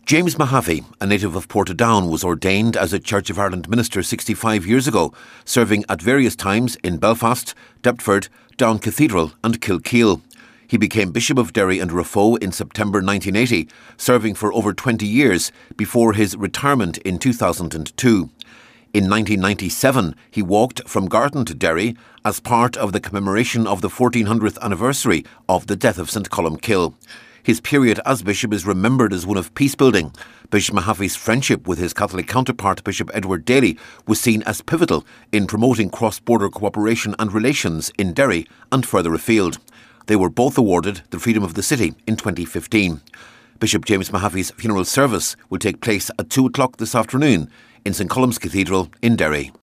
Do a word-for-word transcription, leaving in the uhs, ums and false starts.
James Mahaffey, a native of Portadown, was ordained as a Church of Ireland minister sixty-five years ago, serving at various times in Belfast, Deptford, Down Cathedral and Kilkeel. He became Bishop of Derry and Raphoe in September nineteen eighty, serving for over twenty years before his retirement in two thousand two. In nineteen ninety-seven, he walked from Garton to Derry as part of the commemoration of the fourteen hundredth anniversary of the death of St Columcille. His period as bishop is remembered as one of peace-building. Bishop Mahaffey's friendship with his Catholic counterpart, Bishop Edward Daly, was seen as pivotal in promoting cross-border cooperation and relations in Derry and further afield. They were both awarded the Freedom of the City in twenty fifteen. Bishop James Mahaffey's funeral service will take place at two o'clock this afternoon in St Colum's Cathedral in Derry.